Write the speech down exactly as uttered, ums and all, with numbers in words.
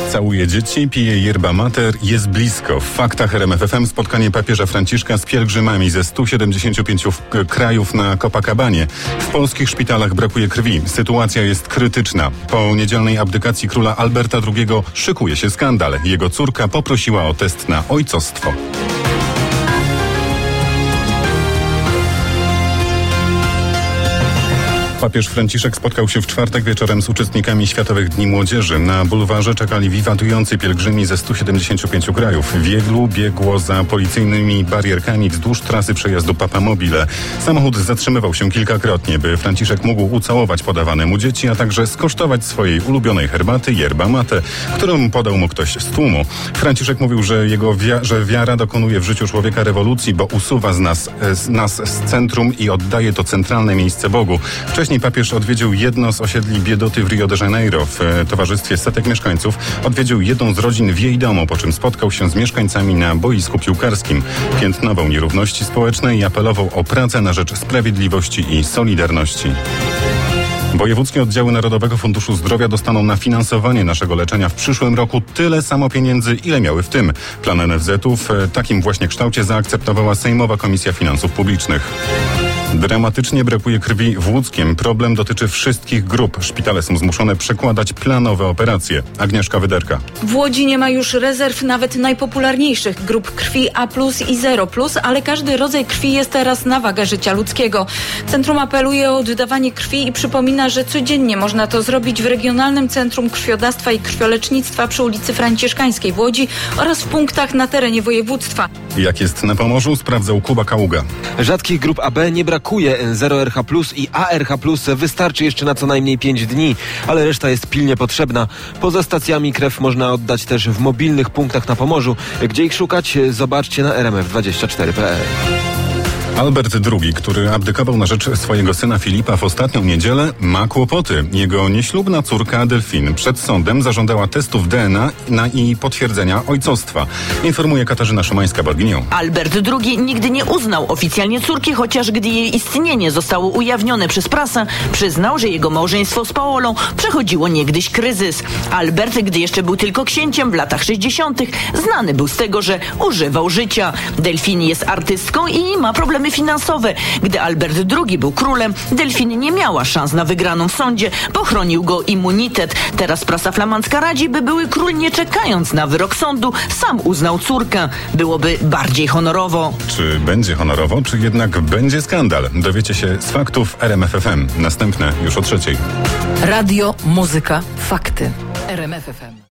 Całuje dzieci, pije yerba mater, jest blisko. W faktach R M F F M spotkanie papieża Franciszka z pielgrzymami ze stu siedemdziesięciu pięciu krajów na Copacabanie. W polskich szpitalach brakuje krwi. Sytuacja jest krytyczna. Po niedzielnej abdykacji króla Alberta drugiego szykuje się skandal. Jego córka poprosiła o test na ojcostwo. Papież Franciszek spotkał się w czwartek wieczorem z uczestnikami Światowych Dni Młodzieży. Na bulwarze czekali wiwatujący pielgrzymi ze stu siedemdziesięciu pięciu krajów. Wielu biegło za policyjnymi barierkami wzdłuż trasy przejazdu Papamobile. Samochód zatrzymywał się kilkakrotnie, by Franciszek mógł ucałować podawane mu dzieci, a także skosztować swojej ulubionej herbaty yerba mate, którą podał mu ktoś z tłumu. Franciszek mówił, że jego wia- że wiara dokonuje w życiu człowieka rewolucji, bo usuwa z nas, z nas z centrum i oddaje to centralne miejsce Bogu. Wcześniej papież odwiedził jedno z osiedli biedoty w Rio de Janeiro. W towarzystwie setek mieszkańców odwiedził jedną z rodzin w jej domu, po czym spotkał się z mieszkańcami na boisku piłkarskim. Piętnował nierówności społeczne i apelował o pracę na rzecz sprawiedliwości i solidarności. Wojewódzkie oddziały Narodowego Funduszu Zdrowia dostaną na finansowanie naszego leczenia w przyszłym roku tyle samo pieniędzy, ile miały w tym. Plan N F Z-u w takim właśnie kształcie zaakceptowała Sejmowa Komisja Finansów Publicznych. Dramatycznie brakuje krwi w Łódzkiem. Problem dotyczy wszystkich grup. Szpitale są zmuszone przekładać planowe operacje. Agnieszka Wyderka. W Łodzi nie ma już rezerw nawet najpopularniejszych grup krwi A plus i zero plus, ale każdy rodzaj krwi jest teraz na wagę życia ludzkiego. Centrum apeluje o oddawanie krwi i przypomina, że codziennie można to zrobić w Regionalnym Centrum Krwiodawstwa i Krwiolecznictwa przy ulicy Franciszkańskiej w Łodzi oraz w punktach na terenie województwa. Jak jest na Pomorzu, sprawdzał Kuba Kaługa. Rzadkich grup A B nie brakuje. zero R H plus i A R H plus wystarczy jeszcze na co najmniej pięć dni, ale reszta jest pilnie potrzebna. Poza stacjami krew można oddać też w mobilnych punktach na Pomorzu. Gdzie ich szukać? Zobaczcie na R M F dwadzieścia cztery kropka p l. Albert drugi, który abdykował na rzecz swojego syna Filipa w ostatnią niedzielę, ma kłopoty. Jego nieślubna córka Delfin przed sądem zażądała testów D N A na i potwierdzenia ojcostwa. Informuje Katarzyna Szymańska-Borginią. Albert drugi nigdy nie uznał oficjalnie córki, chociaż gdy jej istnienie zostało ujawnione przez prasę, przyznał, że jego małżeństwo z Paolą przechodziło niegdyś kryzys. Albert, gdy jeszcze był tylko księciem w latach sześćdziesiątych, znany był z tego, że używał życia. Delfin jest artystką i ma problemy finansowe. Gdy Albert drugi był królem, Delfin nie miała szans na wygraną w sądzie, bo chronił go immunitet. Teraz prasa flamandzka radzi, by były król, nie czekając na wyrok sądu, sam uznał córkę. Byłoby bardziej honorowo. Czy będzie honorowo, czy jednak będzie skandal? Dowiecie się z faktów R M F F M. Następne już o trzeciej. Radio, muzyka, fakty. R M F F M.